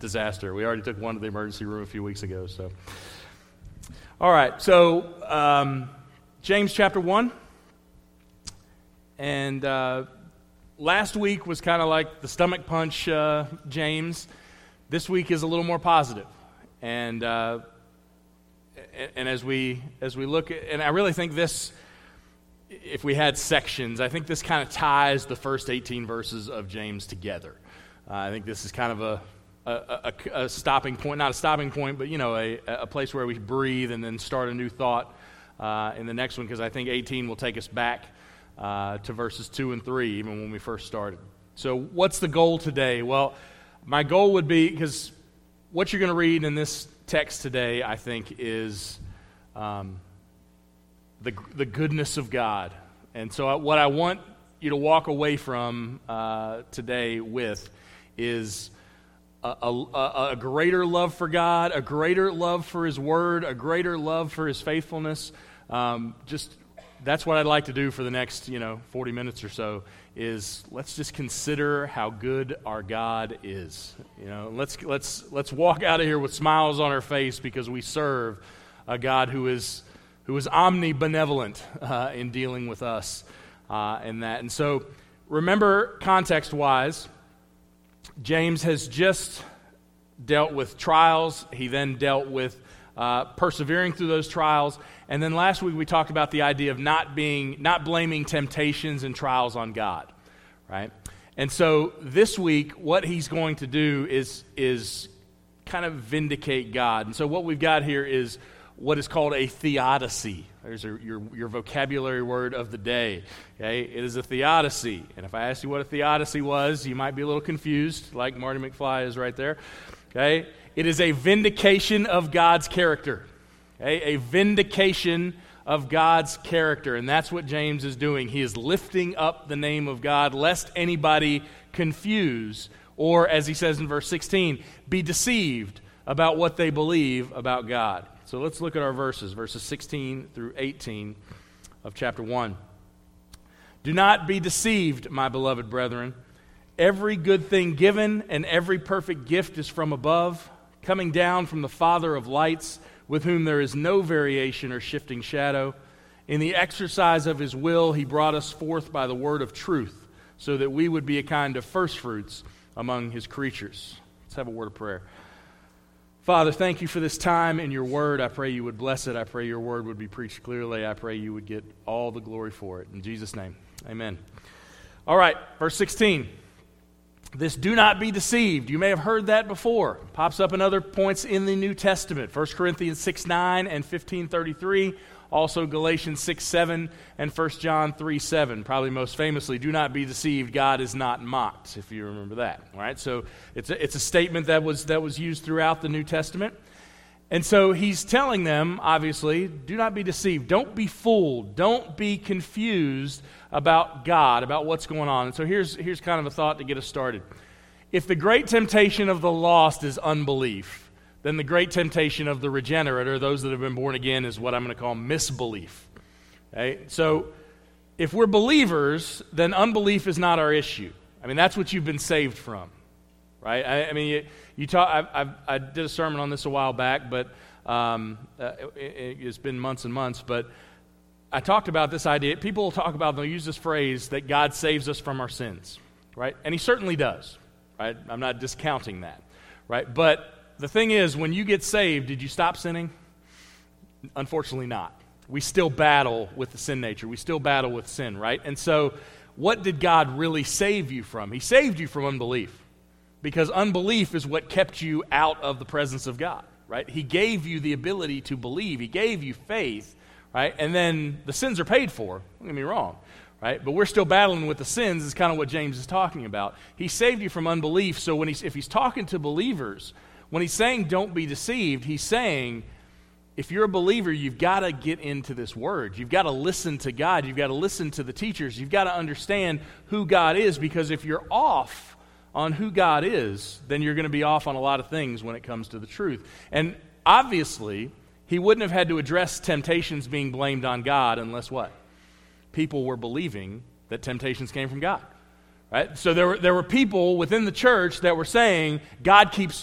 disaster. We already took one to the emergency room a few weeks ago. So, all right. So, James chapter 1. And last week was kind of like the stomach punch, James. This week is a little more positive. And as we look at, and I really think this, if we had sections, I think this kind of ties the first 18 verses of James together. I think this is kind of a stopping point, not a stopping point, but a place where we breathe and then start a new thought in the next one, because I think 18 will take us back to verses 2 and 3, even when we first started. So what's the goal today? Well, my goal would be, because what you're going to read in this text today, I think, is the goodness of God. And so what I want you to walk away from today with is a greater love for God, a greater love for His Word, a greater love for His faithfulness. That's what I'd like to do for the next 40 minutes or so, is let's just consider how good our God is. Let's walk out of here with smiles on our face, because we serve a God who is omnibenevolent in dealing with us in that. And so remember, context-wise, James has just dealt with trials. He then dealt with persevering through those trials. And then last week we talked about the idea of not blaming temptations and trials on God, right? And so this week, what he's going to do is kind of vindicate God. And so what we've got here is what is called a theodicy. There's your vocabulary word of the day. Okay, it is a theodicy. And if I asked you what a theodicy was, you might be a little confused, like Marty McFly is right there. Okay, it is a vindication of God's character. Okay? A vindication of God's character. And that's what James is doing. He is lifting up the name of God, lest anybody confuse, or, as he says in verse 16, be deceived about what they believe about God. So let's look at our verses 16 through 18 of chapter 1. Do not be deceived, my beloved brethren. Every good thing given and every perfect gift is from above, coming down from the Father of lights, with whom there is no variation or shifting shadow. In the exercise of His will, He brought us forth by the word of truth, so that we would be a kind of firstfruits among His creatures. Let's have a word of prayer. Father, thank You for this time in Your word. I pray You would bless it. I pray Your word would be preached clearly. I pray You would get all the glory for it. In Jesus' name, amen. All right, verse 16. This do not be deceived. You may have heard that before. Pops up in other points in the New Testament. 1 Corinthians 6:9 and 15:33. Also Galatians 6:7 and 1 John 3:7. Probably most famously, do not be deceived. God is not mocked, if you remember that. All right, so it's a statement that was used throughout the New Testament. And so he's telling them, obviously, do not be deceived. Don't be fooled. Don't be confused about God, about what's going on. And so here's kind of a thought to get us started. If the great temptation of the lost is unbelief, then the great temptation of the regenerate, or those that have been born again, is what I'm going to call misbelief. Okay? So if we're believers, then unbelief is not our issue. I mean, that's what you've been saved from. Right? I mean, you talk. I did a sermon on this a while back, but it's been months and months. But I talked about this idea. People will talk about, they'll use this phrase, that God saves us from our sins, right? And He certainly does, right? I'm not discounting that, right? But the thing is, when you get saved, did you stop sinning? Unfortunately not. We still battle with the sin nature. We still battle with sin, right? And so what did God really save you from? He saved you from unbelief. Because unbelief is what kept you out of the presence of God, right? He gave you the ability to believe. He gave you faith, right? And then the sins are paid for. Don't get me wrong, right? But we're still battling with the sins is kind of what James is talking about. He saved you from unbelief. So if he's talking to believers, when he's saying don't be deceived, he's saying if you're a believer, you've got to get into this word. You've got to listen to God. You've got to listen to the teachers. You've got to understand who God is, because if you're off on who God is, then you're going to be off on a lot of things when it comes to the truth. And obviously, he wouldn't have had to address temptations being blamed on God unless what? People were believing that temptations came from God. Right? So there were people within the church that were saying God keeps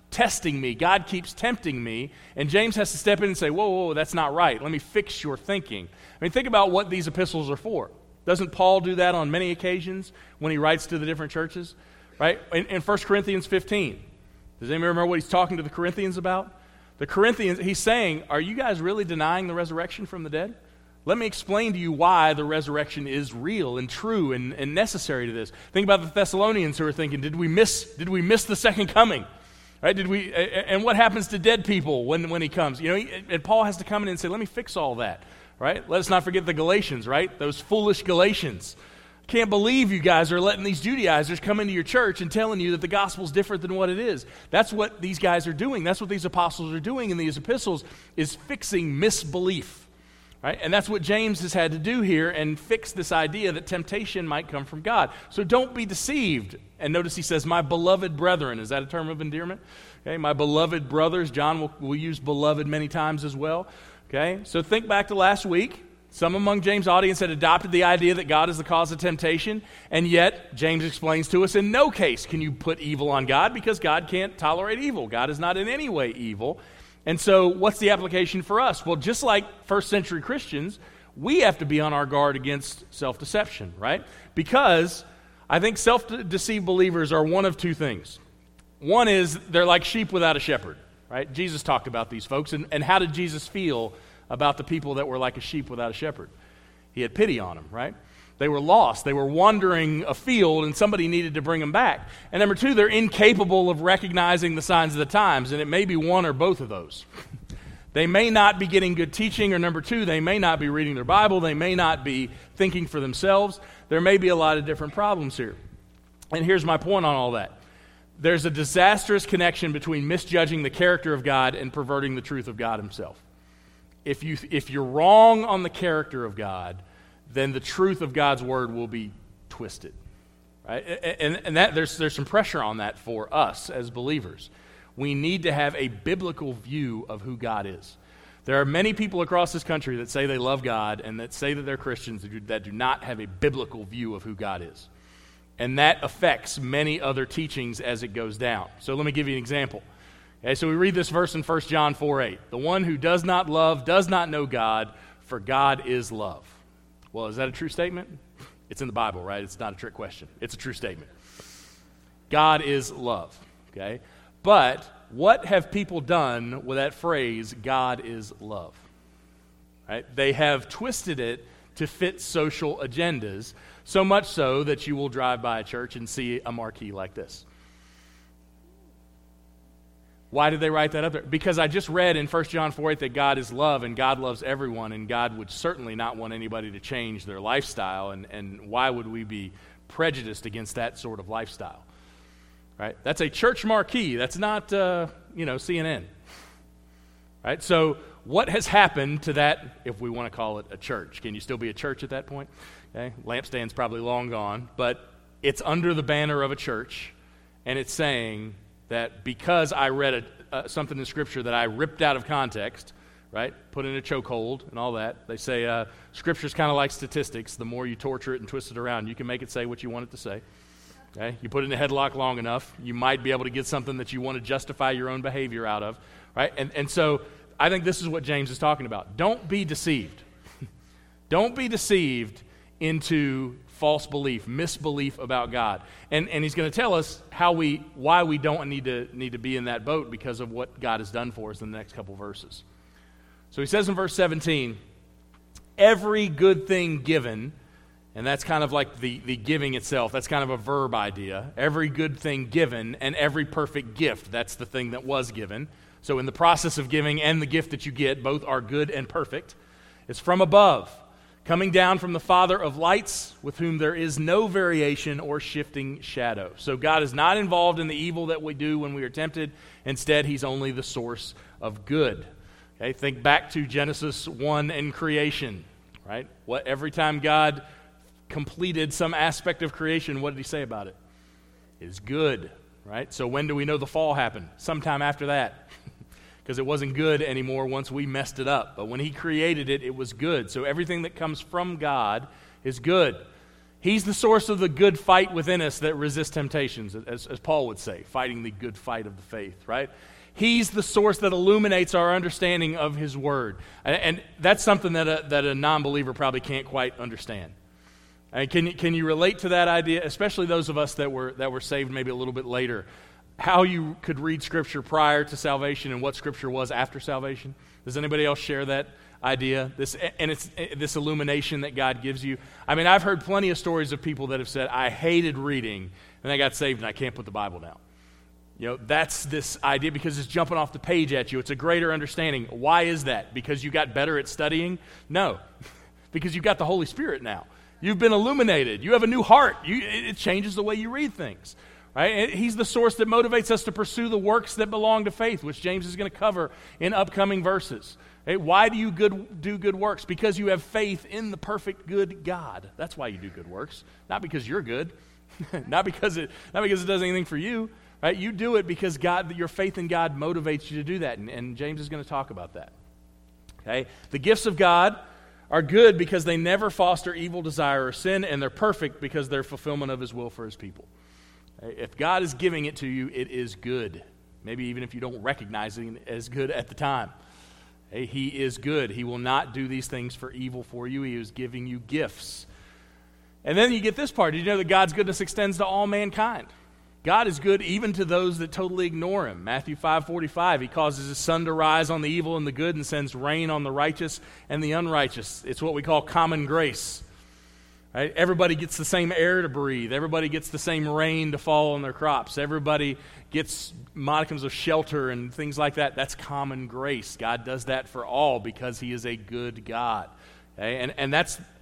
testing me. God keeps tempting me. And James has to step in and say, whoa, that's not right. Let me fix your thinking. I mean, think about what these epistles are for. Doesn't Paul do that on many occasions when he writes to the different churches? Right? In 1 Corinthians 15, does anybody remember what he's talking to the Corinthians about? The Corinthians, he's saying, are you guys really denying the resurrection from the dead? Let me explain to you why the resurrection is real and true and necessary to this. Think about the Thessalonians who are thinking, did we miss the second coming? Right? And what happens to dead people when he comes? And Paul has to come in and say, let me fix all that. Right? Let us not forget the Galatians, right? Those foolish Galatians. Can't believe you guys are letting these Judaizers come into your church and telling you that the gospel's different than what it is. That's what these guys are doing. That's what these apostles are doing in these epistles, is fixing misbelief. Right? And that's what James has had to do here and fix this idea that temptation might come from God. So don't be deceived. And notice he says, my beloved brethren. Is that a term of endearment? Okay, my beloved brothers. John will use beloved many times as well. Okay, so think back to last week. Some among James' audience had adopted the idea that God is the cause of temptation, and yet James explains to us in no case can you put evil on God because God can't tolerate evil. God is not in any way evil. And so what's the application for us? Well, just like first century Christians, we have to be on our guard against self-deception, right? Because I think self-deceived believers are one of two things. One is they're like sheep without a shepherd, right? Jesus talked about these folks, and how did Jesus feel about the people that were like a sheep without a shepherd? He had pity on them, right? They were lost. They were wandering afield, and somebody needed to bring them back. And number two, they're incapable of recognizing the signs of the times, and it may be one or both of those. They may not be getting good teaching, or number two, they may not be reading their Bible. They may not be thinking for themselves. There may be a lot of different problems here. And here's my point on all that. There's a disastrous connection between misjudging the character of God and perverting the truth of God himself. If you're wrong on the character of God, then the truth of God's word will be twisted, right? And that there's some pressure on that for us as believers. We need to have a biblical view of who God is. There are many people across this country that say they love God and that say that they're Christians that do not have a biblical view of who God is. And that affects many other teachings as it goes down. So let me give you an example. Okay, so we read this verse in 1 John 4:8. The one who does not love does not know God, for God is love. Well, is that a true statement? It's in the Bible, right? It's not a trick question. It's a true statement. God is love, okay? But what have people done with that phrase, God is love? Right? They have twisted it to fit social agendas, so much so that you will drive by a church and see a marquee like this. Why did they write that up there? Because I just read in 1 John 4:8 that God is love, and God loves everyone, and God would certainly not want anybody to change their lifestyle, and why would we be prejudiced against that sort of lifestyle? Right? That's a church marquee. That's not, CNN. Right? So what has happened to that, if we want to call it a church? Can you still be a church at that point? Okay? Lampstand's probably long gone, but it's under the banner of a church, and it's saying that because I read something in Scripture that I ripped out of context, right, put in a chokehold and all that. They say Scripture's kind of like statistics. The more you torture it and twist it around, you can make it say what you want it to say. Okay? You put it in a headlock long enough, you might be able to get something that you want to justify your own behavior out of. Right? And so I think this is what James is talking about. Don't be deceived. Don't be deceived into false belief, misbelief about God. And he's going to tell us why we don't need to be in that boat because of what God has done for us in the next couple verses. So he says in verse 17, every good thing given, and that's kind of like the giving itself, that's kind of a verb idea. Every good thing given and every perfect gift, that's the thing that was given. So in the process of giving and the gift that you get, both are good and perfect. It's from above, coming down from the Father of lights, with whom there is no variation or shifting shadow. So God is not involved in the evil that we do when we are tempted. Instead, he's only the source of good. Okay, think back to Genesis 1 and creation, right? Every time God completed some aspect of creation, what did he say about it? It's good, right? So when do we know the fall happened? Sometime after that. Because it wasn't good anymore once we messed it up. But when he created it, it was good. So everything that comes from God is good. He's the source of the good fight within us that resists temptations, as Paul would say, fighting the good fight of the faith, right? He's the source that illuminates our understanding of His Word. And that's something that a non-believer probably can't quite understand. Can you relate to that idea, especially those of us that were saved maybe a little bit later, how you could read Scripture prior to salvation and what Scripture was after salvation? Does anybody else share that idea? It's this illumination that God gives you. I mean, I've heard plenty of stories of people that have said, I hated reading, and I got saved and I can't put the Bible down. That's this idea because it's jumping off the page at you. It's a greater understanding. Why is that? Because you got better at studying? No, because you got the Holy Spirit now. You've been illuminated. You have a new heart. It changes the way you read things. Right? And He's the source that motivates us to pursue the works that belong to faith, which James is going to cover in upcoming verses. Right? Why do you do good works? Because you have faith in the perfect good God. That's why you do good works. Not because you're good. not because it does anything for you. Right? You do it because your faith in God motivates you to do that. And James is going to talk about that. Okay? The gifts of God are good because they never foster evil desire or sin, and they're perfect because they're fulfillment of His will for His people. If God is giving it to you, it is good. Maybe even if you don't recognize it as good at the time. He is good. He will not do these things for evil for you. He is giving you gifts. And then you get this part. Did you know that God's goodness extends to all mankind? God is good even to those that totally ignore Him. Matthew 5:45, He causes His sun to rise on the evil and the good and sends rain on the righteous and the unrighteous. It's what we call common grace. Right? Everybody gets the same air to breathe. Everybody gets the same rain to fall on their crops. Everybody gets modicums of shelter and things like that. That's common grace. God does that for all because He is a good God. Okay? And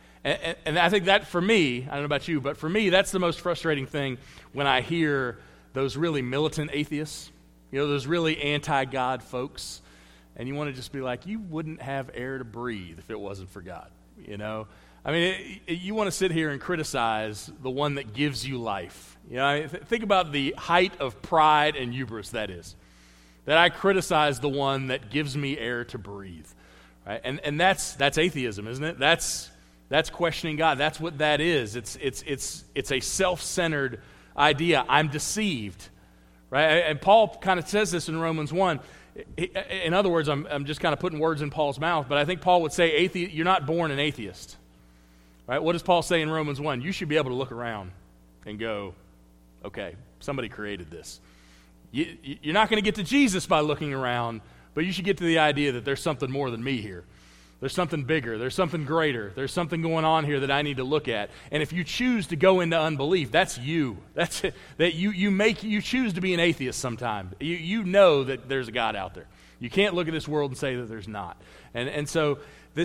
I think that for me, I don't know about you, but for me, that's the most frustrating thing when I hear those really militant atheists, those really anti-God folks, and you want to just be like, you wouldn't have air to breathe if it wasn't for God, I mean, you want to sit here and criticize the one that gives you life. Think about the height of pride and hubris that is, that I criticize the one that gives me air to breathe, right? And that's atheism, isn't it? That's questioning God. That's what that is. It's a self-centered idea. I'm deceived, right? And Paul kind of says this in Romans 1. In other words, I'm just kind of putting words in Paul's mouth, but I think Paul would say, you're not born an atheist, right? What does Paul say in Romans 1? You should be able to look around and go, okay, somebody created this. You're not going to get to Jesus by looking around, but you should get to the idea that there's something more than me here. There's something bigger. There's something greater. There's something going on here that I need to look at. And if you choose to go into unbelief, that's you. That's it. That you choose to be an atheist sometime. You know that there's a God out there. You can't look at this world and say that there's not. And so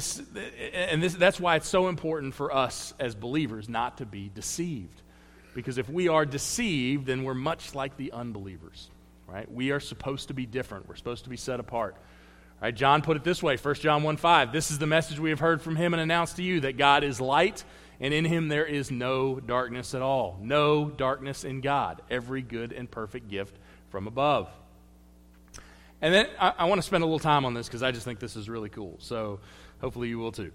that's why it's so important for us as believers not to be deceived. Because if we are deceived, then we're much like the unbelievers. Right? We are supposed to be different. We're supposed to be set apart. Right, John put it this way, 1 John 1:5, this is the message we have heard from Him and announced to you, that God is light, and in Him there is no darkness at all. No darkness in God. Every good and perfect gift from above. And then I want to spend a little time on this because I just think this is really cool. So hopefully you will too.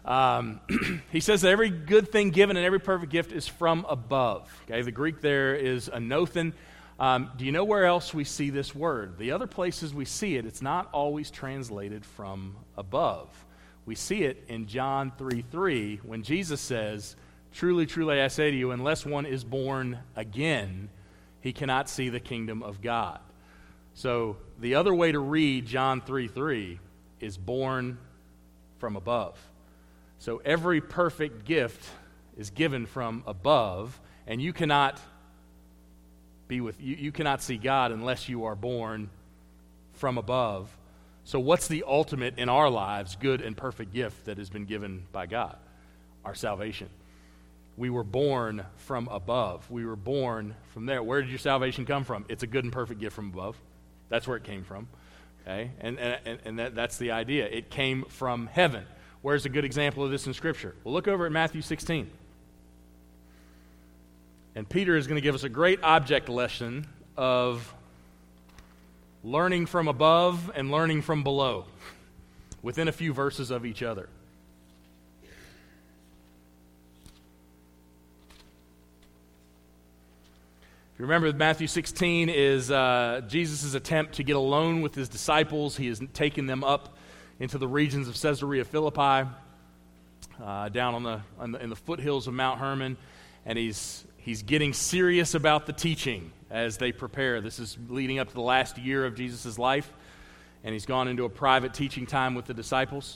He says that every good thing given and every perfect gift is from above. Okay, the Greek there is anothen. Do you know where else we see this word? The other places we see it, it's not always translated from above. We see it in John 3:3 when Jesus says, truly, truly, I say to you, unless one is born again, he cannot see the kingdom of God. So the other way to read John 3:3 is born from above. So every perfect gift is given from above, and you cannot you cannot see God unless you are born from above. So what's the ultimate in our lives good and perfect gift that has been given by God? Our salvation. We were born from above. We were born from there. Where did your salvation come from? It's a good and perfect gift from above. That's where it came from. Okay? And that's the idea. It came from heaven. Where's a good example of this in Scripture? Well, look over at Matthew 16. And Peter is going to give us a great object lesson of learning from above and learning from below within a few verses of each other. If you remember, Matthew 16 is Jesus' attempt to get alone with his disciples. He has taken them up into the regions of Caesarea Philippi, down in the foothills of Mount Hermon, and he's getting serious about the teaching as they prepare. This is leading up to the last year of Jesus' life, and he's gone into a private teaching time with the disciples.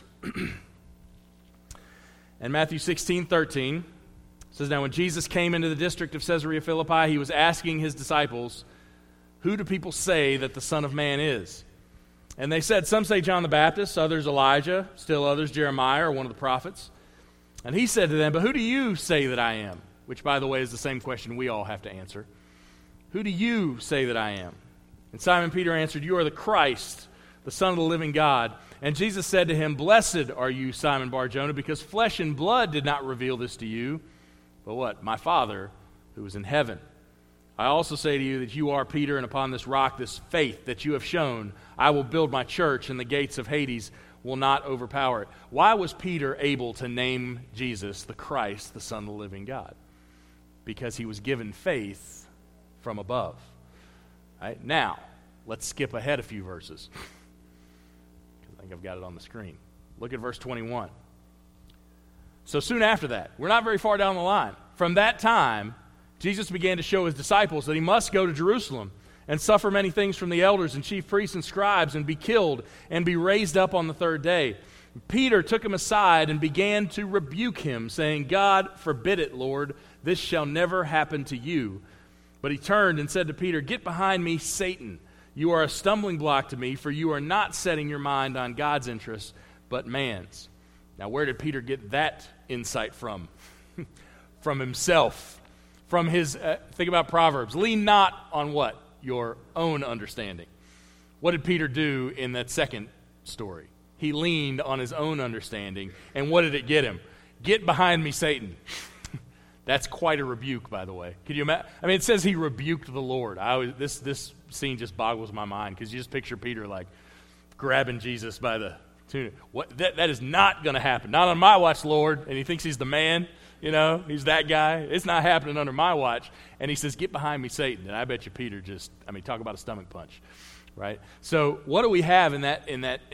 And Matthew 16:13 says, "Now when Jesus came into the district of Caesarea Philippi, he was asking his disciples, 'Who do people say that the Son of Man is?' And they said, 'Some say John the Baptist, others Elijah, still others Jeremiah or one of the prophets.' And he said to them, 'But who do you say that I am?'" Which, by the way, is the same question we all have to answer. "Who do you say that I am?" And Simon Peter answered, "You are the Christ, the Son of the living God." And Jesus said to him, "Blessed are you, Simon Bar-Jonah, because flesh and blood did not reveal this to you, but what? My Father who is in heaven. I also say to you that you are Peter, and upon this rock, this faith that you have shown, I will build my church, and the gates of Hades will not overpower it." Why was Peter able to name Jesus the Christ, the Son of the living God? Because he was given faith from above. Right? Now, let's skip ahead a few verses. I think I've got it on the screen. Look at verse 21. "So soon after that," we're not very far down the line, "from that time, Jesus began to show his disciples that he must go to Jerusalem and suffer many things from the elders and chief priests and scribes and be killed and be raised up on the third day. Peter took him aside and began to rebuke him, saying, 'God forbid it, Lord, this shall never happen to you.' But he turned and said to Peter, 'Get behind me, Satan. You are a stumbling block to me, for you are not setting your mind on God's interests, but man's.'" Now, where did Peter get that insight from? From himself. From his, think about Proverbs. Lean not on what? Your own understanding. What did Peter do in that second story? He leaned on his own understanding. And what did it get him? "Get behind me, Satan." That's quite a rebuke, by the way. Could you imagine? I mean, it says he rebuked the Lord. This scene just boggles my mind, because you just picture Peter like grabbing Jesus by the tunic. That is not going to happen. Not on my watch, Lord. And he thinks he's the man. You know, he's that guy. It's not happening under my watch. And he says, "Get behind me, Satan." And I bet you Peter talk about a stomach punch, right? So what do we have in that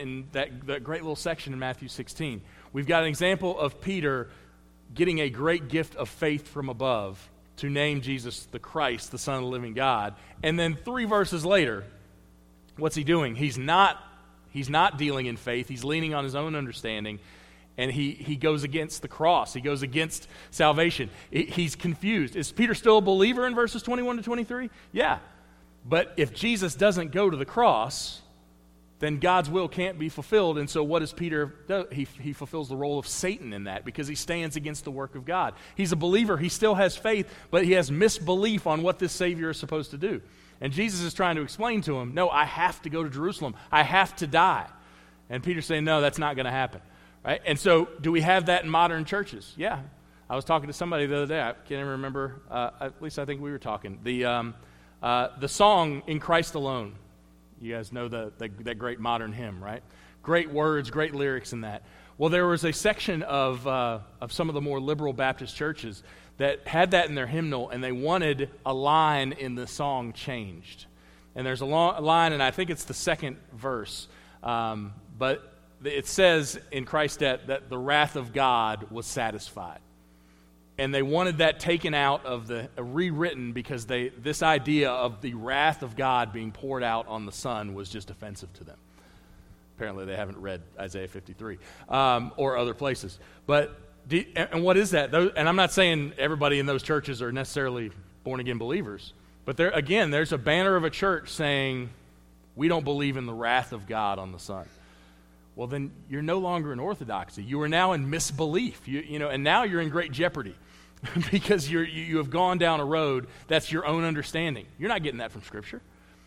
great little section in Matthew 16? We've got an example of Peter getting a great gift of faith from above to name Jesus the Christ, the Son of the living God. And then 3 verses later, what's he doing? He's not dealing in faith. He's leaning on his own understanding. And he goes against the cross. He goes against salvation. He's confused. Is Peter still a believer in verses 21 to 23? Yeah. But if Jesus doesn't go to the cross, then God's will can't be fulfilled. And so what does Peter do? He fulfills the role of Satan in that, because he stands against the work of God. He's a believer. He still has faith, but he has misbelief on what this Savior is supposed to do. And Jesus is trying to explain to him, "No, I have to go to Jerusalem. I have to die." And Peter's saying, "No, that's not going to happen." Right? And so, do we have that in modern churches? Yeah. I was talking to somebody the other day. I can't even remember. At least I think we were talking. The song "In Christ Alone." You guys know that great modern hymn, right? Great words, great lyrics in that. Well, there was a section of some of the more liberal Baptist churches that had that in their hymnal, and they wanted a line in the song changed. And there's a line, and I think it's the second verse, but it says in Christ that the wrath of God was satisfied. And they wanted that taken out of rewritten, because this idea of the wrath of God being poured out on the Son was just offensive to them. Apparently they haven't read Isaiah 53 or other places. And what is that? And I'm not saying everybody in those churches are necessarily born-again believers. But there's a banner of a church saying, "We don't believe in the wrath of God on the Son." Well, then you're no longer in orthodoxy. You are now in misbelief. And now you're in great jeopardy because you have gone down a road that's your own understanding. You're not getting that from Scripture.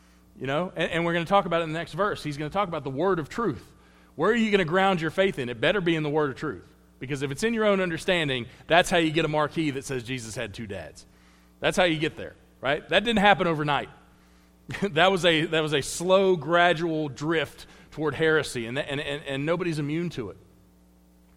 And we're going to talk about it in the next verse. He's going to talk about the word of truth. Where are you going to ground your faith in? It better be in the word of truth. Because if it's in your own understanding, that's how you get a marquee that says Jesus had 2 dads. That's how you get there, right? That didn't happen overnight. That was a slow, gradual drift toward heresy, and nobody's immune to it.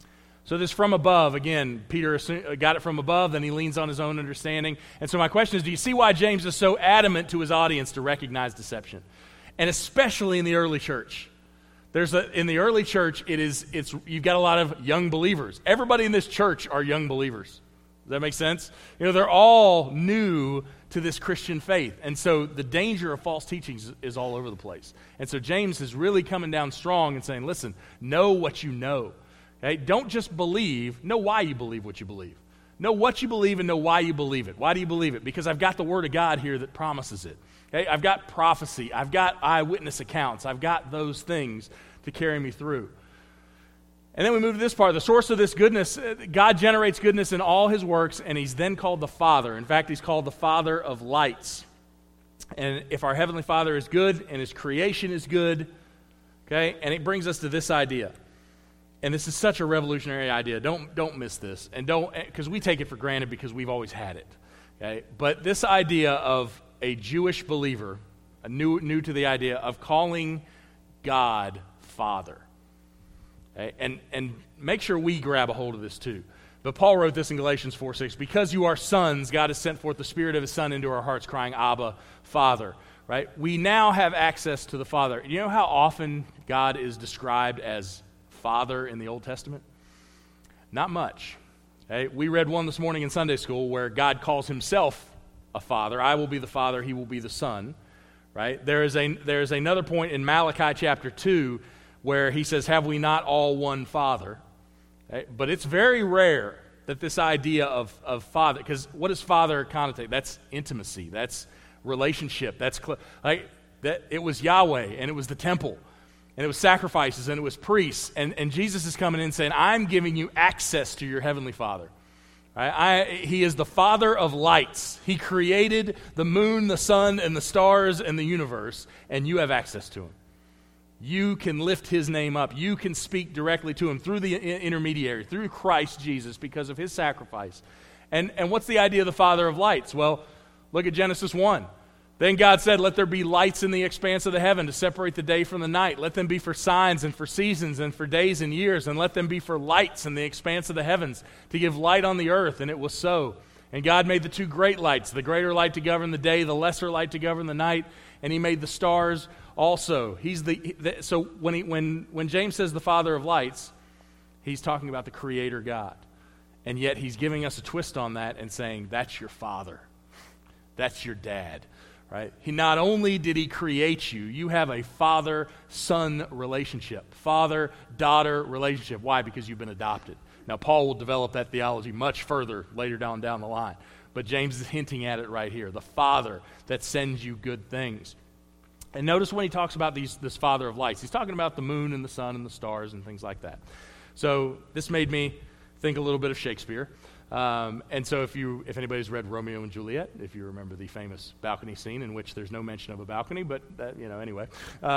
So this from above, again, Peter got it from above, then he leans on his own understanding. And so my question is, do you see why James is so adamant to his audience to recognize deception? And especially in the early church. In the early church, you've got a lot of young believers. Everybody in this church are young believers. Does that make sense? They're all new to this Christian faith. And so the danger of false teachings is all over the place. And so James is really coming down strong and saying, listen, know what you know. Okay? Don't just believe, know why you believe what you believe. Know what you believe and know why you believe it. Why do you believe it? Because I've got the Word of God here that promises it. Okay? I've got prophecy. I've got eyewitness accounts. I've got those things to carry me through. And then we move to this part. The source of this goodness, God generates goodness in all his works, and he's then called the Father. In fact, he's called the Father of lights. And if our Heavenly Father is good and his creation is good, okay, and it brings us to this idea. And this is such a revolutionary idea. Don't miss this. And because we take it for granted because we've always had it. Okay? But this idea of a Jewish believer, new to the idea of calling God Father. Okay? And make sure we grab a hold of this too. But Paul wrote this in Galatians 4:6, because you are sons, God has sent forth the Spirit of his Son into our hearts, crying, Abba, Father. Right? We now have access to the Father. You know how often God is described as Father in the Old Testament? Not much. Okay? We read one this morning in Sunday school where God calls himself a father. I will be the Father, he will be the Son. Right? There is another point in Malachi chapter 2 where he says, have we not all one Father? Okay? But it's very rare that this idea of Father, because what does Father connotate? That's intimacy. That's relationship. It was Yahweh, and it was the temple. And it was sacrifices, and it was priests. And Jesus is coming in saying, I'm giving you access to your Heavenly Father. Right? He is the Father of lights. He created the moon, the sun, and the stars, and the universe, and you have access to him. You can lift his name up. You can speak directly to him through the intermediary, through Christ Jesus, because of his sacrifice. And what's the idea of the Father of lights? Well, look at Genesis 1. Then God said, let there be lights in the expanse of the heaven to separate the day from the night. Let them be for signs and for seasons and for days and years, and let them be for lights in the expanse of the heavens to give light on the earth. And it was so. And God made the two great lights, the greater light to govern the day, the lesser light to govern the night, and he made the stars also. So when James says the Father of lights, he's talking about the Creator God. And yet he's giving us a twist on that and saying, that's your Father. That's your dad. Right? Not only did he create you, you have a father-son relationship, father-daughter relationship. Why? Because you've been adopted. Now, Paul will develop that theology much further later down the line. But James is hinting at it right here. The Father that sends you good things. And notice when he talks about this Father of lights, he's talking about the moon and the sun and the stars and things like that. So this made me think a little bit of Shakespeare. And so if anybody's read Romeo and Juliet, if you remember the famous balcony scene in which there's no mention of a balcony, but anyway,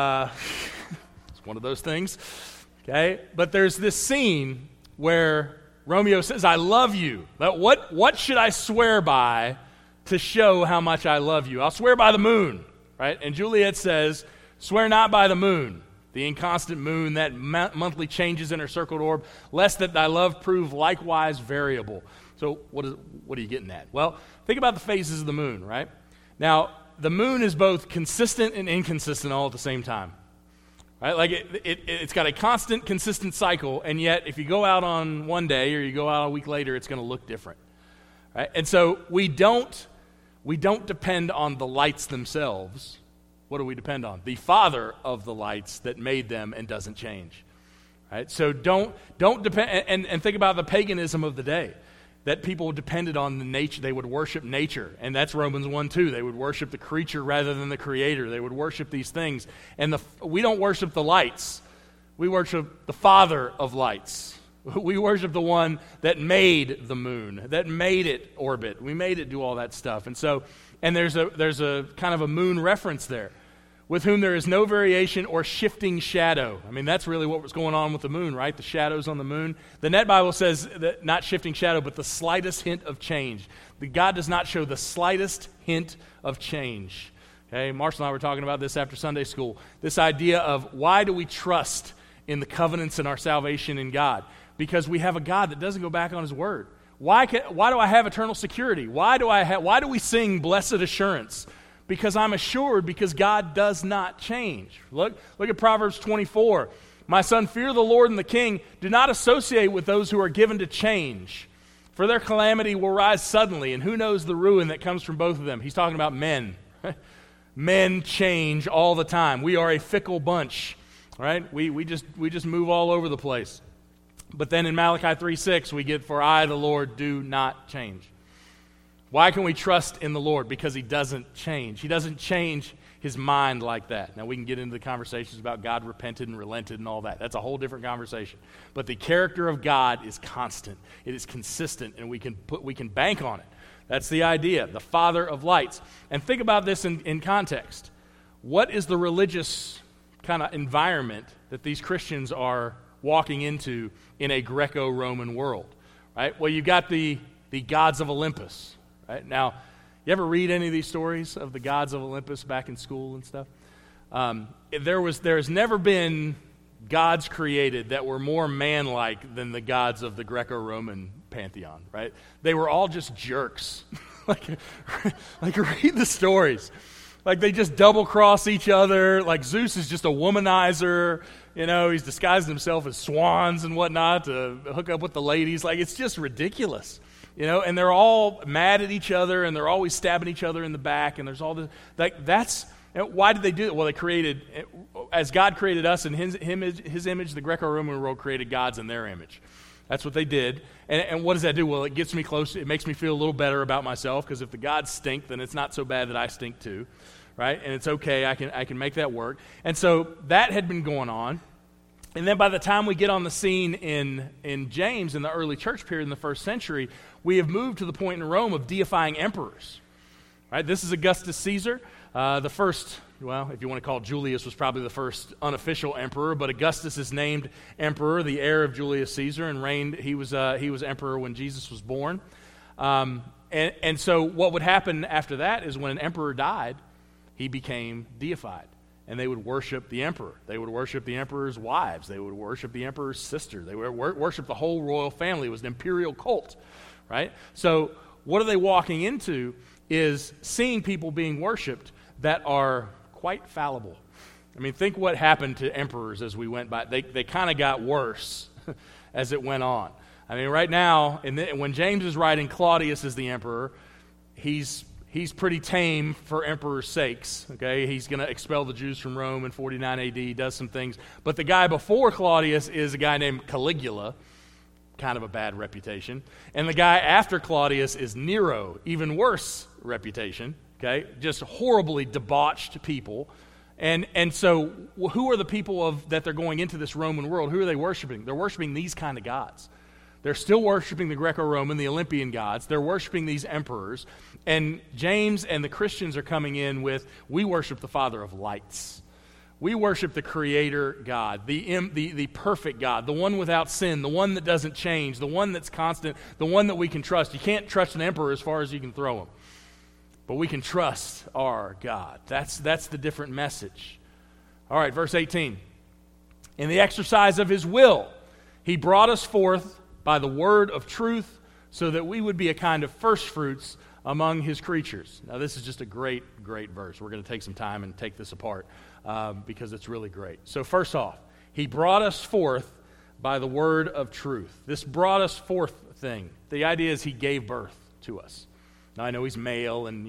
it's one of those things. Okay, but there's this scene where Romeo says, "I love you." What should I swear by to show how much I love you? I'll swear by the moon, right? And Juliet says, "Swear not by the moon, the inconstant moon that monthly changes in her circled orb, lest that thy love prove likewise variable." So what are you getting at? Well, think about the phases of the moon, right? Now, the moon is both consistent and inconsistent all at the same time. Right? Like it's got a constant, consistent cycle, and yet if you go out on one day or you go out a week later, it's going to look different. Right? And so we don't depend on the lights themselves. What do we depend on? The Father of the lights that made them and doesn't change. Right? So don't depend, and think about the paganism of the day, that people depended on the nature. They would worship nature, and that's Romans 1:2. They would worship the creature rather than the creator. They would worship these things. And we don't worship the lights. We worship the Father of lights. We worship the one that made the moon, that made it orbit. We made it do all that stuff. And there's a kind of a moon reference there, with whom there is no variation or shifting shadow. I mean, that's really what was going on with the moon, right? The shadows on the moon. The Net Bible says that not shifting shadow, but the slightest hint of change. God does not show the slightest hint of change. Okay, Marshall and I were talking about this after Sunday school. This idea of why do we trust in the covenants and our salvation in God? Because we have a God that doesn't go back on his word. Why do I have eternal security? Why do we sing blessed assurance? Because I'm assured, because God does not change. Look at Proverbs 24. My son, fear the Lord and the king. Do not associate with those who are given to change, for their calamity will rise suddenly, and who knows the ruin that comes from both of them. He's talking about men. Men change all the time. We are a fickle bunch, right? We just move all over the place. But then in Malachi 3:6, we get, for I, the Lord, do not change. Why can we trust in the Lord? Because he doesn't change. He doesn't change his mind like that. Now, we can get into the conversations about God repented and relented and all that. That's a whole different conversation. But the character of God is constant. It is consistent, and we can bank on it. That's the idea, the Father of lights. And think about this in context. What is the religious kind of environment that these Christians are walking into in a Greco-Roman world? Right? Well, you've got the gods of Olympus. Right? Now, you ever read any of these stories of the gods of Olympus back in school and stuff? There's never been gods created that were more man-like than the gods of the Greco-Roman pantheon, right? They were all just jerks. like read the stories. Like they just double-cross each other. Like Zeus is just a womanizer. You know, he's disguising himself as swans and whatnot to hook up with the ladies. Like, it's just ridiculous. You know, and they're all mad at each other, and they're always stabbing each other in the back, and there's all this. Like, why did they do it? Well, they created, as God created us in his image, the Greco-Roman world created gods in their image. That's what they did. And what does that do? Well, it gets me close. It makes me feel a little better about myself, because if the gods stink, then it's not so bad that I stink too, right? And it's okay. I can make that work. And so that had been going on. And then by the time we get on the scene in James, in the early church period in the first century, we have moved to the point in Rome of deifying emperors. Right? This is Augustus Caesar, the first, well, if you want to call it, Julius was probably the first unofficial emperor, but Augustus is named emperor, the heir of Julius Caesar, and reigned. He was emperor when Jesus was born. And so what would happen after that is when an emperor died, he became deified. And they would worship the emperor. They would worship the emperor's wives. They would worship the emperor's sister. They would worship the whole royal family. It was an imperial cult, right? So what are they walking into is seeing people being worshipped that are quite fallible. I mean, think what happened to emperors as we went by. They kind of got worse as it went on. I mean, right now, when James is writing Claudius as the emperor, he's pretty tame for emperor's sakes, okay? He's going to expel the Jews from Rome in 49 AD. He does some things. But the guy before Claudius is a guy named Caligula, kind of a bad reputation. And the guy after Claudius is Nero, even worse reputation, okay? Just horribly debauched people. And so who are the people that they're going into this Roman world? Who are they worshiping? They're worshiping these kind of gods. They're still worshiping the Greco-Roman, the Olympian gods. They're worshiping these emperors. And James and the Christians are coming in with, we worship the Father of lights. We worship the Creator God, the perfect God, the one without sin, the one that doesn't change, the one that's constant, the one that we can trust. You can't trust an emperor as far as you can throw him. But we can trust our God. That's the different message. All right, verse 18. In the exercise of his will, he brought us forth by the word of truth, so that we would be a kind of first fruits among his creatures. Now, this is just a great, great verse. We're going to take some time and take this apart because it's really great. So first off, he brought us forth by the word of truth. This brought us forth thing. The idea is he gave birth to us. Now, I know he's male, and,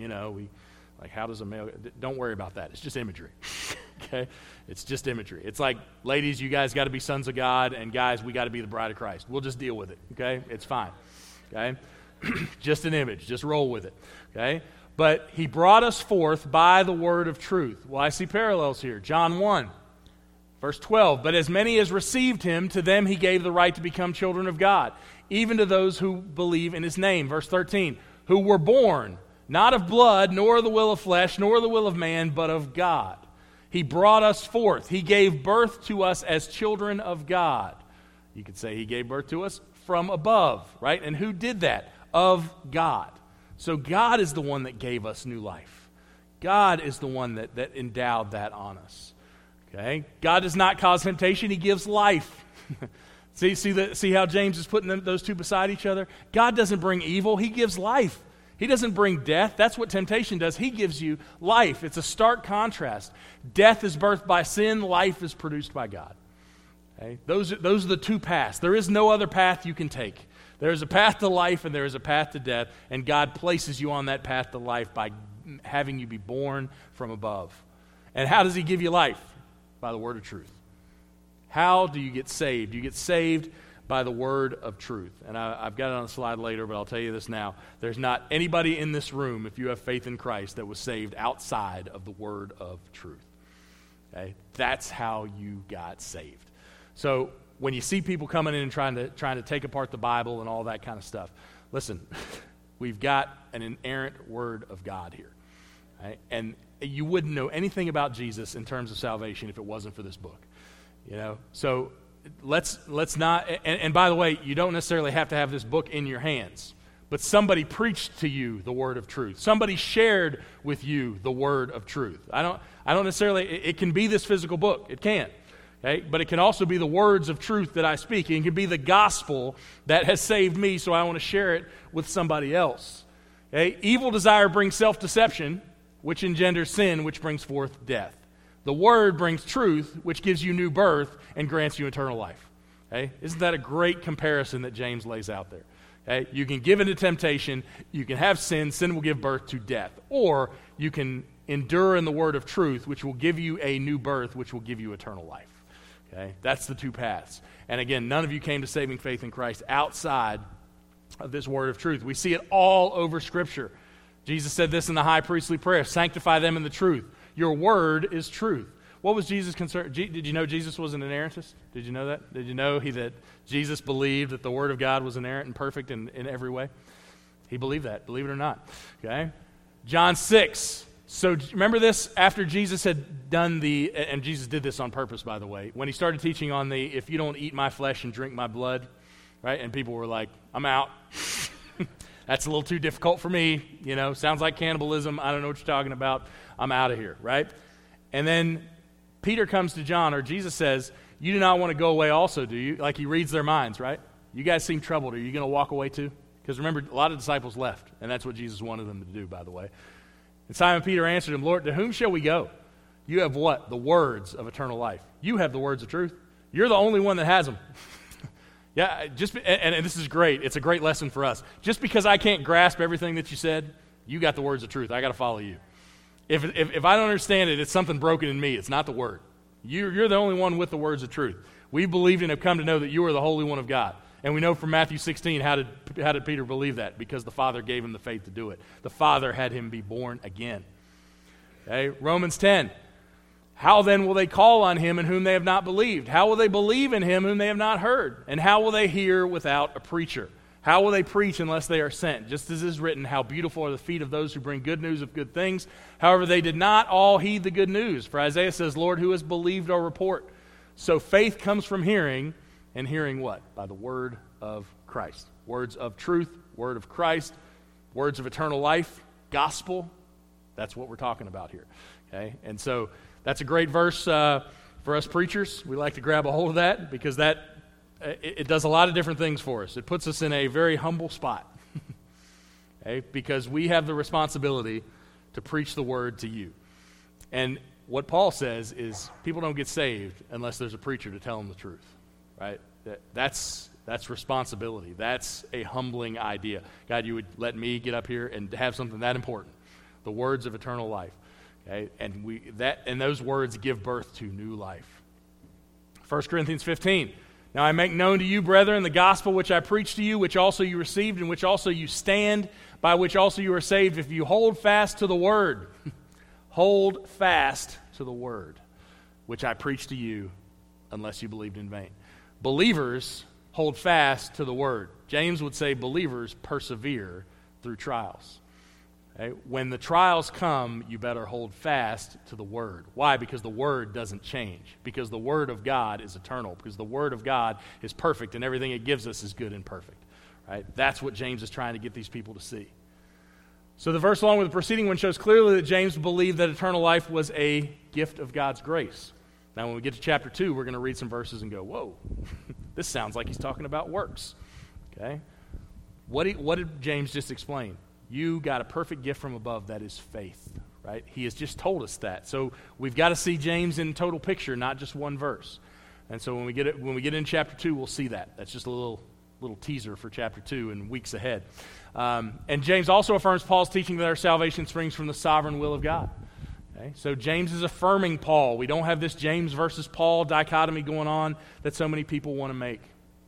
how does a male... Don't worry about that. It's just imagery. Okay? It's just imagery. It's like, ladies, you guys got to be sons of God, and guys, we got to be the bride of Christ. We'll just deal with it, okay? It's fine, okay? Just an image. Just roll with it, okay? But he brought us forth by the word of truth. Well, I see parallels here. John 1, verse 12. But as many as received him, to them he gave the right to become children of God, even to those who believe in his name. Verse 13. Who were born, not of blood, nor the will of flesh, nor the will of man, but of God. He brought us forth. He gave birth to us as children of God. You could say he gave birth to us from above, right? And who did that? Of God. So God is the one that gave us new life. God is the one that endowed that on us. Okay? God does not cause temptation. He gives life. See how James is putting those two beside each other? God doesn't bring evil. He gives life. He doesn't bring death. That's what temptation does. He gives you life. It's a stark contrast. Death is birthed by sin. Life is produced by God. Okay? Those are the two paths. There is no other path you can take. There is a path to life and there is a path to death, and God places you on that path to life by having you be born from above. And how does he give you life? By the word of truth. How do you get saved? You get saved by the word of truth. And I've got it on a slide later, but I'll tell you this now. There's not anybody in this room, if you have faith in Christ, that was saved outside of the word of truth. Okay? That's how you got saved. So when you see people coming in and trying to take apart the Bible and all that kind of stuff, listen, we've got an inerrant word of God here. Right? And you wouldn't know anything about Jesus in terms of salvation if it wasn't for this book. So let's not, and by the way, you don't necessarily have to have this book in your hands, but somebody preached to you the word of truth. Somebody shared with you the word of truth. I don't necessarily, it can be this physical book. It can. Okay? But it can also be the words of truth that I speak. It can be the gospel that has saved me, so I want to share it with somebody else. Okay? Evil desire brings self-deception, which engenders sin, which brings forth death. The word brings truth, which gives you new birth and grants you eternal life. Okay? Isn't that a great comparison that James lays out there? Okay? You can give into temptation, you can have sin, sin will give birth to death. Or you can endure in the word of truth, which will give you a new birth, which will give you eternal life. Okay? That's the two paths. And again, none of you came to saving faith in Christ outside of this word of truth. We see it all over Scripture. Jesus said this in the high priestly prayer, sanctify them in the truth. Your word is truth. What was Jesus concerned? Did you know Jesus was an inerrantist? Did you know that? Did you know that Jesus believed that the word of God was inerrant and perfect in every way? He believed that, believe it or not. Okay? John 6. So remember this, after Jesus had done and Jesus did this on purpose, by the way, when he started teaching on if you don't eat my flesh and drink my blood, right? And people were like, I'm out. That's a little too difficult for me, sounds like cannibalism. I don't know what you're talking about. I'm out of here, right? And then Peter comes to John, or Jesus says, you do not want to go away also, do you? Like he reads their minds, right? You guys seem troubled. Are you going to walk away too? Because remember, a lot of disciples left, and that's what Jesus wanted them to do, by the way. And Simon Peter answered him, Lord, to whom shall we go? You have what? The words of eternal life. You have the words of truth. You're the only one that has them. Yeah, and this is great. It's a great lesson for us. Just because I can't grasp everything that you said, you got the words of truth. I got to follow you. If I don't understand it, it's something broken in me. It's not the word. You're the only one with the words of truth. We believed and have come to know that you are the Holy One of God. And we know from Matthew 16, how did Peter believe that? Because the Father gave him the faith to do it. The Father had him be born again. Okay? Romans 10. How then will they call on him in whom they have not believed? How will they believe in him whom they have not heard? And how will they hear without a preacher? How will they preach unless they are sent? Just as is written, how beautiful are the feet of those who bring good news of good things. However, they did not all heed the good news. For Isaiah says, Lord, who has believed our report? So faith comes from hearing, and hearing what? By the word of Christ. Words of truth, word of Christ, words of eternal life, gospel. That's what we're talking about here. Okay? And so that's a great verse for us preachers. We like to grab a hold of that because it does a lot of different things for us. It puts us in a very humble spot. Okay? Because we have the responsibility to preach the word to you. And what Paul says is people don't get saved unless there's a preacher to tell them the truth. Right? That's responsibility. That's a humbling idea. God, you would let me get up here and have something that important. The words of eternal life. Okay? And those words give birth to new life. 1 Corinthians 15. Now I make known to you, brethren, the gospel which I preached to you, which also you received, in which also you stand, by which also you are saved, if you hold fast to the word. Hold fast to the word, which I preached to you, unless you believed in vain. Believers hold fast to the word. James would say believers persevere through trials. Okay? When the trials come, you better hold fast to the word. Why? Because the word doesn't change. Because the word of God is eternal. Because the word of God is perfect, and everything it gives us is good and perfect. Right? That's what James is trying to get these people to see. So the verse along with the preceding one shows clearly that James believed that eternal life was a gift of God's grace. Now when we get to chapter 2, we're going to read some verses and go, whoa, This sounds like he's talking about works. Okay? What did James just explain? You got a perfect gift from above, that is faith, right? He has just told us that. So we've got to see James in total picture, not just one verse. And so when we get in chapter 2, we'll see that. That's just a little teaser for chapter 2 and weeks ahead. And James also affirms Paul's teaching that our salvation springs from the sovereign will of God. Okay? So James is affirming Paul. We don't have this James versus Paul dichotomy going on that so many people want to make.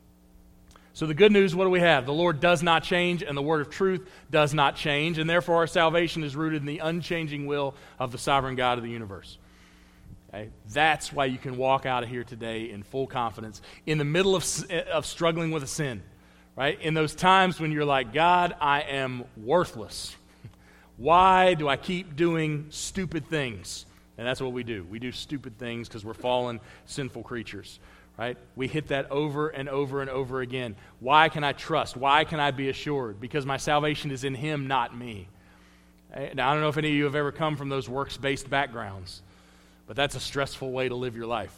So the good news, what do we have? The Lord does not change, and the word of truth does not change, and therefore our salvation is rooted in the unchanging will of the sovereign God of the universe. Okay? That's why you can walk out of here today in full confidence in the middle of struggling with a sin, right? In those times when you're like, God, I am worthless. Why do I keep doing stupid things? And that's what we do. We do stupid things because we're fallen, sinful creatures. Right? We hit that over and over and over again. Why can I trust? Why can I be assured? Because my salvation is in Him, not me. Now, I don't know if any of you have ever come from those works-based backgrounds, but that's a stressful way to live your life.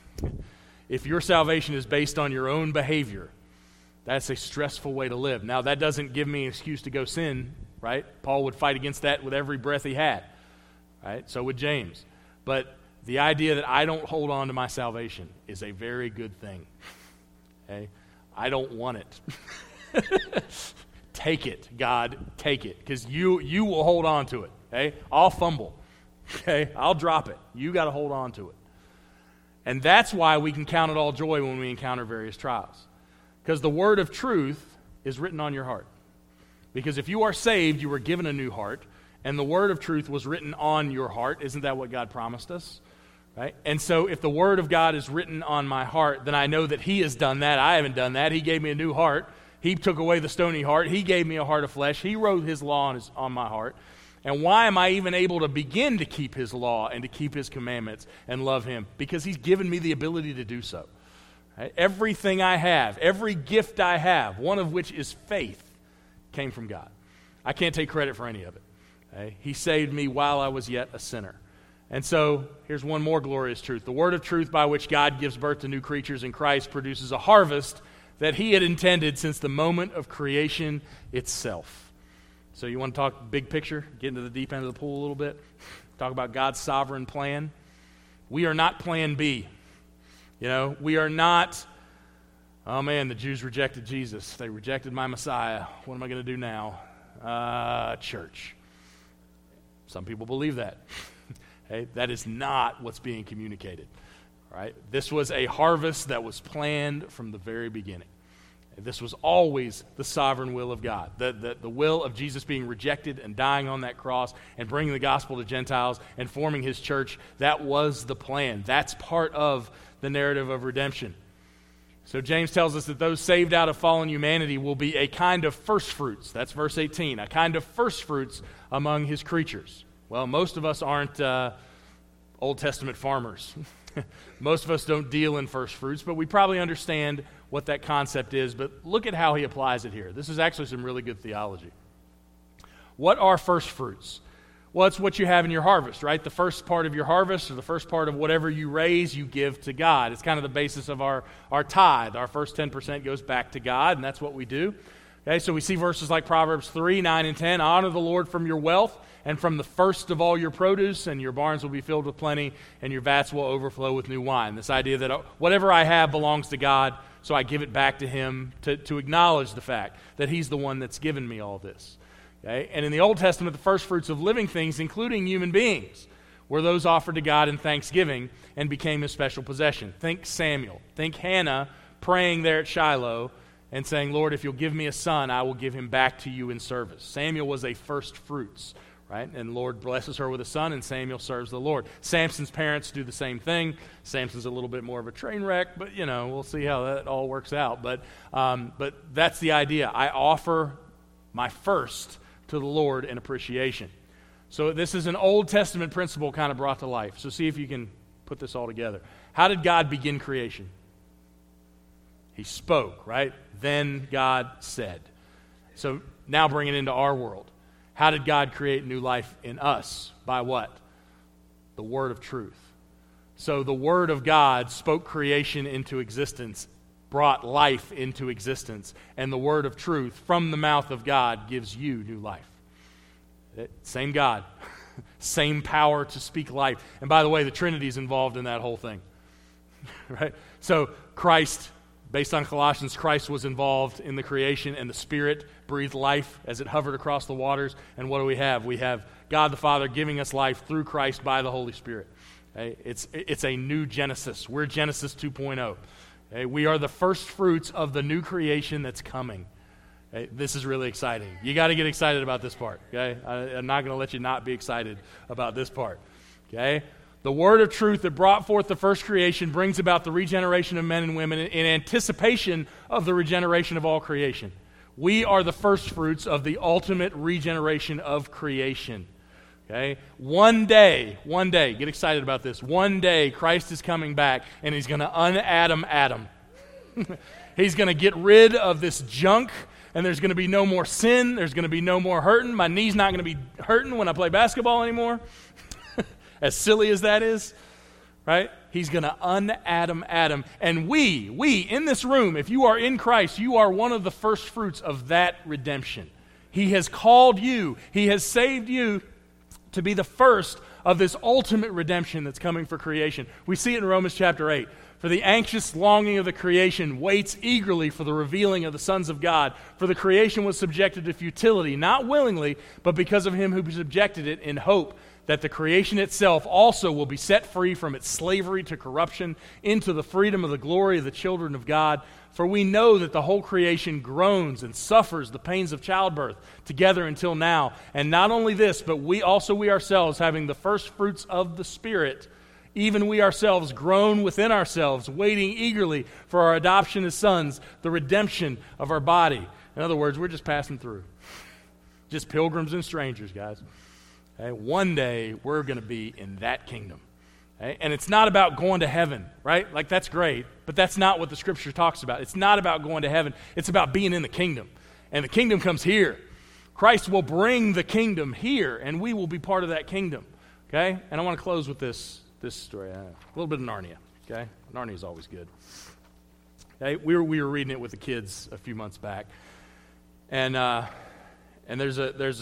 If your salvation is based on your own behavior, that's a stressful way to live. Now, that doesn't give me an excuse to go sin, right? Paul would fight against that with every breath he had, right? So would James. But the idea that I don't hold on to my salvation is a very good thing. Okay? I don't want it. Take it, God, take it, because you will hold on to it. Okay? I'll fumble. Okay? I'll drop it. You got to hold on to it. And that's why we can count it all joy when we encounter various trials. Because the word of truth is written on your heart. Because if you are saved, you were given a new heart, and the word of truth was written on your heart. Isn't that what God promised us? Right? And so if the word of God is written on my heart, then I know that He has done that. I haven't done that. He gave me a new heart. He took away the stony heart. He gave me a heart of flesh. He wrote His law on my heart. And why am I even able to begin to keep His law and to keep His commandments and love Him? Because He's given me the ability to do so. Right? Everything I have, every gift I have, one of which is faith, came from God. I can't take credit for any of it. Okay? He saved me while I was yet a sinner. And so, here's one more glorious truth. The word of truth by which God gives birth to new creatures in Christ produces a harvest that He had intended since the moment of creation itself. So you want to talk big picture? Get into the deep end of the pool a little bit? Talk about God's sovereign plan? We are not plan B. We are not, oh man, the Jews rejected Jesus. They rejected my Messiah. What am I going to do now? Church. Some people believe that. Okay, that is not what's being communicated. Right? This was a harvest that was planned from the very beginning. This was always the sovereign will of God. The will of Jesus being rejected and dying on that cross and bringing the gospel to Gentiles and forming His church, that was the plan. That's part of the narrative of redemption. So James tells us that those saved out of fallen humanity will be a kind of first fruits. That's verse 18. A kind of first fruits among His creatures. Well, most of us aren't Old Testament farmers. Most of us don't deal in first fruits, but we probably understand what that concept is. But look at how he applies it here. This is actually some really good theology. What are first fruits? Well, it's what you have in your harvest, right? The first part of your harvest, or the first part of whatever you raise, you give to God. It's kind of the basis of our tithe. Our first 10% goes back to God, and that's what we do. Okay, so we see verses like Proverbs 3, 9, and 10. Honor the Lord from your wealth and from the first of all your produce, and your barns will be filled with plenty, and your vats will overflow with new wine. This idea that whatever I have belongs to God, so I give it back to Him to acknowledge the fact that He's the one that's given me all this. Okay? And in the Old Testament, the first fruits of living things, including human beings, were those offered to God in thanksgiving and became His special possession. Think Samuel. Think Hannah praying there at Shiloh and saying, Lord, if you'll give me a son, I will give him back to you in service. Samuel was a first fruits, right? And the Lord blesses her with a son, and Samuel serves the Lord. Samson's parents do the same thing. Samson's a little bit more of a train wreck, but, we'll see how that all works out. But that's the idea. I offer my first to the Lord in appreciation. So this is an Old Testament principle kind of brought to life. So see if you can put this all together. How did God begin creation? He spoke, right? Then God said. So now bring it into our world. How did God create new life in us? By what? The word of truth. So the word of God spoke creation into existence brought life into existence, and the word of truth from the mouth of God gives you new life. Same God, same power to speak life. And by the way, the Trinity is involved in that whole thing, right? So Christ, based on Colossians, Christ was involved in the creation, and the Spirit breathed life as it hovered across the waters. And what do we have? We have God the Father giving us life through Christ by the Holy Spirit. Okay? It's a new Genesis. We're Genesis 2.0. Okay? We are the first fruits of the new creation that's coming. Okay? This is really exciting. You got to get excited about this part. Okay? I'm not going to let you not be excited about this part. Okay? The word of truth that brought forth the first creation brings about the regeneration of men and women in anticipation of the regeneration of all creation. We are the first fruits of the ultimate regeneration of creation. Okay? One day, get excited about this. One day, Christ is coming back, and he's going to un-Adam Adam. He's going to get rid of this junk, and there's going to be no more sin. There's going to be no more hurting. My knee's not going to be hurting when I play basketball anymore. As silly as that is, right? He's going to un-Adam Adam. And we in this room, if you are in Christ, you are one of the first fruits of that redemption. He has called you. He has saved you to be the first of this ultimate redemption that's coming for creation. We see it in Romans chapter 8. For the anxious longing of the creation waits eagerly for the revealing of the sons of God. For the creation was subjected to futility, not willingly, but because of him who subjected it in hope that the creation itself also will be set free from its slavery to corruption into the freedom of the glory of the children of God. For we know that the whole creation groans and suffers the pains of childbirth together until now. And not only this, but we ourselves, having the first fruits of the Spirit, even we ourselves groan within ourselves, waiting eagerly for our adoption as sons, the redemption of our body. In other words, we're just passing through. Just pilgrims and strangers, guys. Okay? One day, we're going to be in that kingdom. Okay? And it's not about going to heaven, right? Like, that's great, but that's not what the Scripture talks about. It's not about going to heaven. It's about being in the kingdom. And the kingdom comes here. Christ will bring the kingdom here, and we will be part of that kingdom. Okay? And I want to close with this story. A little bit of Narnia. Okay? Narnia is always good. Okay? We were reading it with the kids a few months back. And there's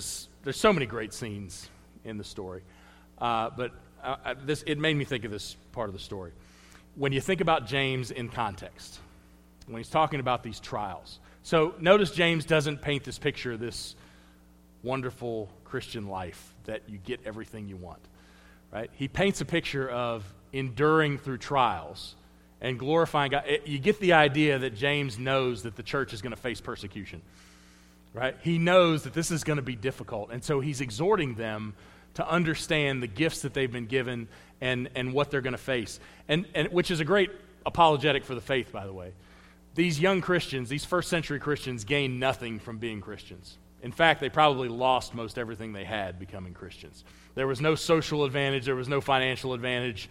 so many great scenes in the story. But it made me think of this part of the story. When you think about James in context, when he's talking about these trials. So notice James doesn't paint this picture of this wonderful Christian life that you get everything you want, right? He paints a picture of enduring through trials and glorifying God. You get the idea that James knows that the church is going to face persecution, right? He knows that this is going to be difficult, and so he's exhorting them to understand the gifts that they've been given and what they're going to face, and which is a great apologetic for the faith, by the way. These young Christians, these first century Christians, gained nothing from being Christians. In fact, they probably lost most everything they had becoming Christians. There was no social advantage. There was no financial advantage.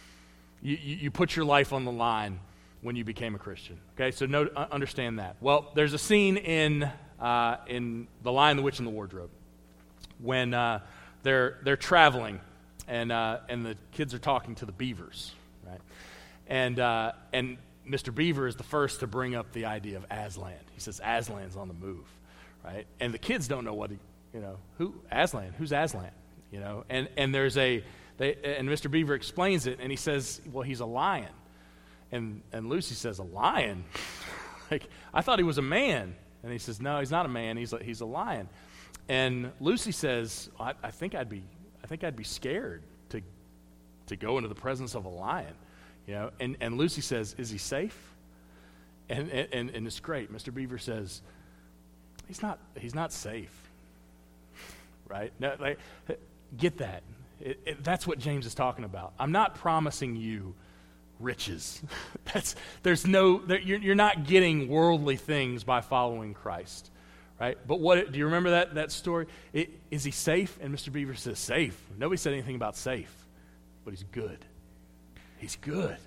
You put your life on the line when you became a Christian. Okay, so understand that. Well, there's a scene in The Lion, the Witch, and the Wardrobe when they're traveling, and the kids are talking to the beavers, right? And Mr. Beaver is the first to bring up the idea of Aslan. He says Aslan's on the move, right? And the kids don't know who's Aslan? And there's and Mr. Beaver explains it, and he says, well, he's a lion. And Lucy says, a lion? Like, I thought he was a man. And he says, no, he's not a man. He's a lion. And Lucy says, I think I'd be scared to go into the presence of a lion. And Lucy says, is he safe? And it's great. Mr. Beaver says, he's not safe. Right? Now, get that. That's what James is talking about. I'm not promising you riches. You're not getting worldly things by following Christ. Right? But do you remember that story? Is he safe? And Mr. Beaver says, safe. Nobody said anything about safe, but he's good. He's good.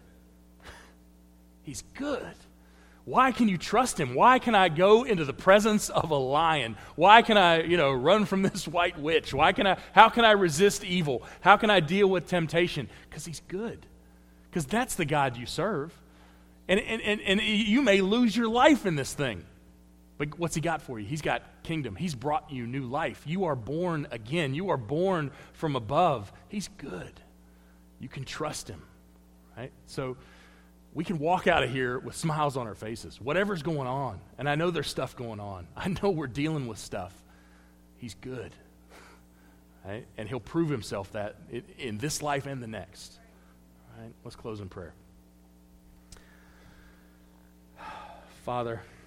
He's good. Why can you trust him? Why can I go into the presence of a lion? Why can I, run from this white witch? How can I resist evil? How can I deal with temptation? Because he's good. Because that's the God you serve. And you may lose your life in this thing. But what's he got for you? He's got kingdom. He's brought you new life. You are born again. You are born from above. He's good. You can trust him, right? So we can walk out of here with smiles on our faces, whatever's going on. And I know there's stuff going on. I know we're dealing with stuff. He's good, right? And he'll prove himself that in this life and the next, right? Let's close in prayer. Father,